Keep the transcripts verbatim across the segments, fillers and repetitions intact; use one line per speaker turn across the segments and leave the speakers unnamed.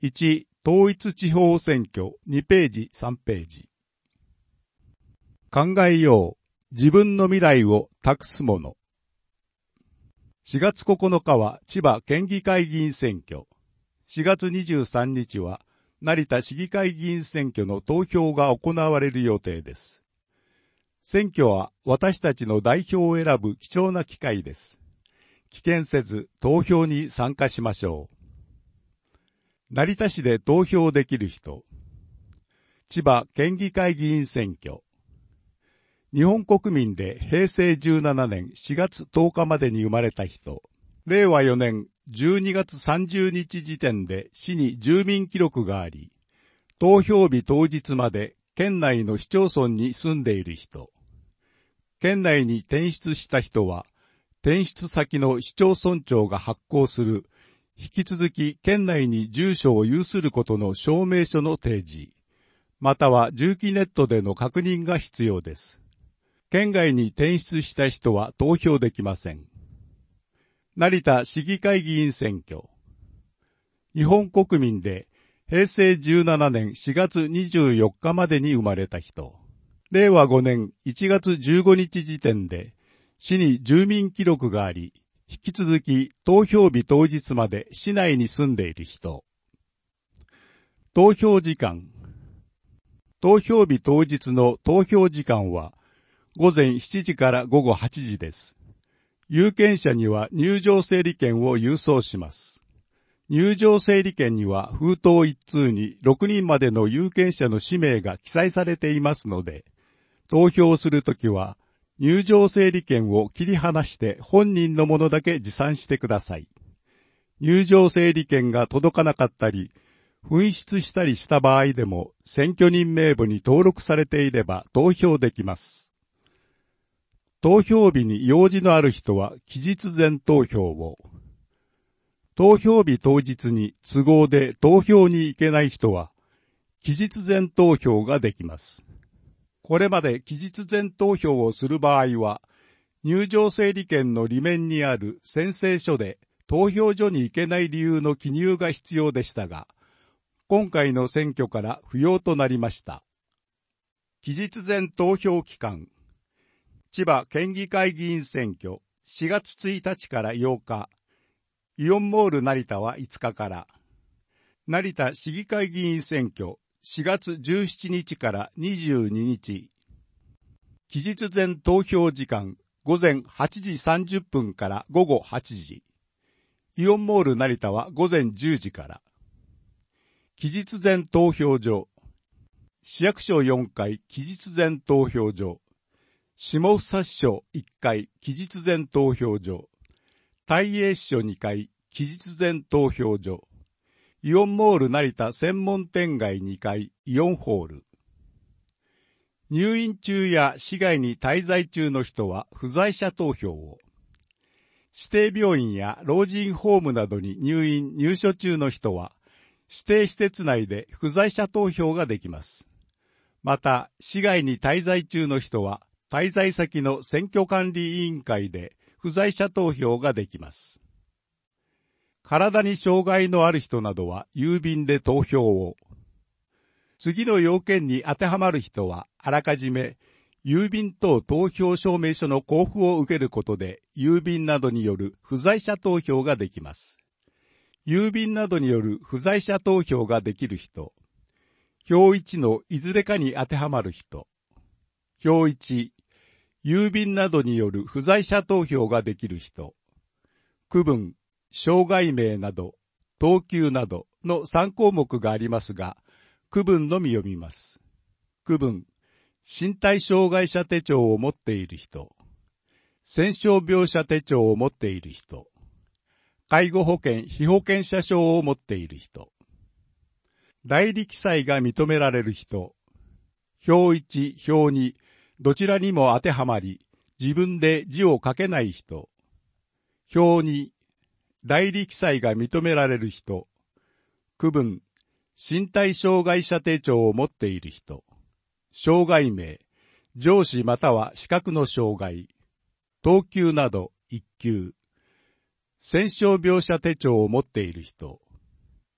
いち、統一地方選挙にページさんページ。考えよう。自分の未来を託すもの。しがつここのかは千葉県議会議員選挙。しがつにじゅうさんにちは成田市議会議員選挙の投票が行われる予定です。選挙は私たちの代表を選ぶ貴重な機会です。棄権せず投票に参加しましょう。成田市で投票できる人。千葉県議会議員選挙。日本国民でへいせいじゅうななねんしがつとおかまでに生まれた人。れいわよねんじゅうにがつさんじゅうにち時点で市に住民記録があり、投票日当日まで県内の市町村に住んでいる人。県内に転出した人は、転出先の市町村長が発行する、引き続き県内に住所を有することの証明書の提示、または住基ネットでの確認が必要です。県外に転出した人は投票できません。成田市議会議員選挙。日本国民でへいせいじゅうななねんしがつにじゅうよっかまでに生まれた人。れいわごねんいちがつじゅうごにち時点で市に住民記録があり、引き続き投票日当日まで市内に住んでいる人。投票時間。投票日当日の投票時間はごぜんしちじからごごはちじです。有権者には入場整理券を郵送します。入場整理券には封筒一通にろくにんまでの有権者の氏名が記載されていますので、投票するときは入場整理券を切り離して本人のものだけ持参してください。入場整理券が届かなかったり、紛失したりした場合でも選挙人名簿に登録されていれば投票できます。投票日に用事のある人は期日前投票を。投票日当日に都合で投票に行けない人は期日前投票ができます。これまで期日前投票をする場合は、入場整理券の裏面にある宣誓書で投票所に行けない理由の記入が必要でしたが、今回の選挙から不要となりました。期日前投票期間。千葉県議会議員選挙しがつついたちからようか。イオンモール成田はいつかから。成田市議会議員選挙しがつじゅうしちにちからにじゅうににち。期日前投票時間ごぜんはちじさんじゅっぷんからごごはちじ。イオンモール成田はごぜんじゅうじから。期日前投票所。市役所よんかい期日前投票所。下総支所いっかい期日前投票所。大栄支所にかい期日前投票所。イオンモール成田専門店街にかいイオンホール。入院中や市外に滞在中の人は不在者投票を。指定病院や老人ホームなどに入院入所中の人は指定施設内で不在者投票ができます。また市外に滞在中の人は滞在先の選挙管理委員会で不在者投票ができます。体に障害のある人などは郵便で投票を。次の要件に当てはまる人はあらかじめ郵便等投票証明書の交付を受けることで郵便などによる不在者投票ができます。郵便などによる不在者投票ができる人。表いちのいずれかに当てはまる人。表いち、郵便などによる不在者投票ができる人。区分、障害名など、等級などのさんこうもくがありますが、区分のみ読みます。区分、身体障害者手帳を持っている人。戦傷病者手帳を持っている人。介護保険被保険者証を持っている人。代理記載が認められる人。表いち、表に、どちらにも当てはまり、自分で字を書けない人。表に、代理記載が認められる人。区分、身体障害者手帳を持っている人。障害名、上司または視覚の障害。等級などいっきゅう。戦傷病者手帳を持っている人。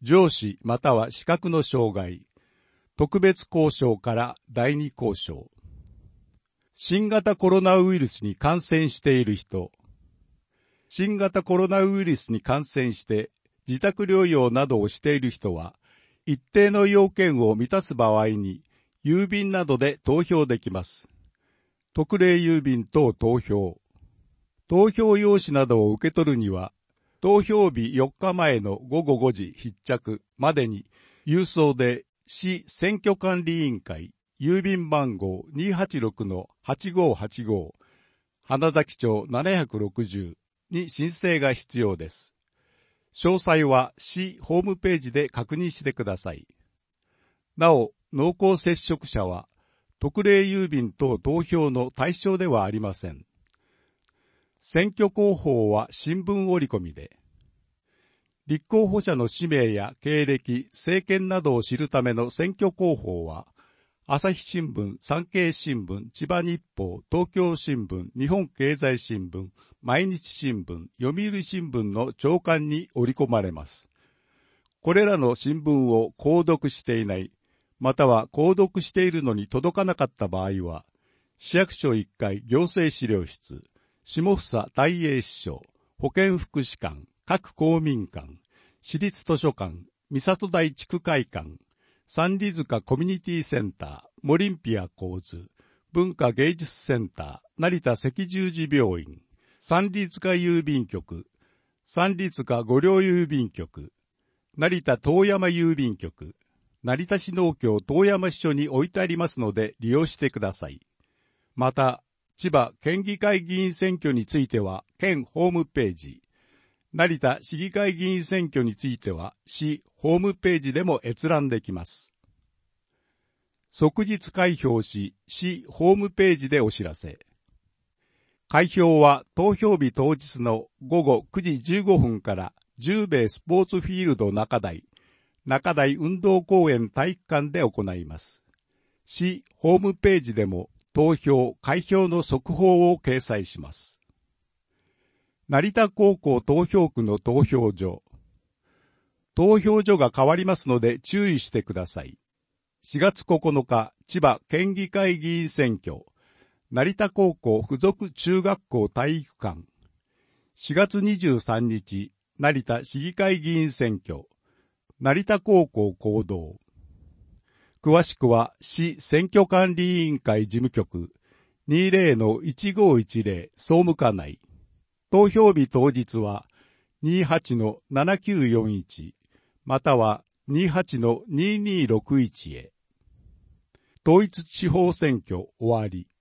上司または視覚の障害、特別交渉から第二交渉、新型コロナウイルスに感染している人、新型コロナウイルスに感染して自宅療養などをしている人は、一定の要件を満たす場合に、郵便などで投票できます。特例郵便等投票。投票用紙などを受け取るには、投票日よっかまえのごごごじ必着までに、郵送で市選挙管理委員会、郵便番号 にーはちろくのはちごーはちごー、花崎町ななひゃくろくじゅうに申請が必要です。詳細は市ホームページで確認してください。なお、濃厚接触者は、特例郵便等投票の対象ではありません。選挙広報は新聞折り込みで、立候補者の氏名や経歴、政見などを知るための選挙広報は、朝日新聞、産経新聞、千葉日報、東京新聞、日本経済新聞、毎日新聞、読売新聞の朝刊に折り込まれます。これらの新聞を購読していない、または購読しているのに届かなかった場合は、市役所いっかい行政資料室、下総大英支所、保健福祉館、各公民館、市立図書館、三里台地区会館、三里塚コミュニティセンター、モリンピア構図、文化芸術センター、成田赤十字病院、三里塚郵便局、三里塚御陵郵便局、成田遠山郵便局、成田市農協遠山支所に置いてありますので利用してください。また、千葉県議会議員選挙については県ホームページ、成田市議会議員選挙については市ホームページでも閲覧できます。即日開票し、市ホームページでお知らせ。開票は投票日当日のごごくじじゅうごふんから十兵衛スポーツフィールド中台、中台運動公園体育館で行います。市ホームページでも投票、開票の速報を掲載します。成田高校投票区の投票所。投票所が変わりますので注意してください。しがつここのか、千葉県議会議員選挙。成田高校附属中学校体育館。しがつにじゅうさんにち、成田市議会議員選挙。成田高校講堂。詳しくは市選挙管理委員会事務局 にじゅうのいちごいちぜろ 総務課内。投票日当日は にじゅうはちのななきゅうよんいち または にじゅうはちのにじゅうにろくいち へ。統一地方選挙終わり。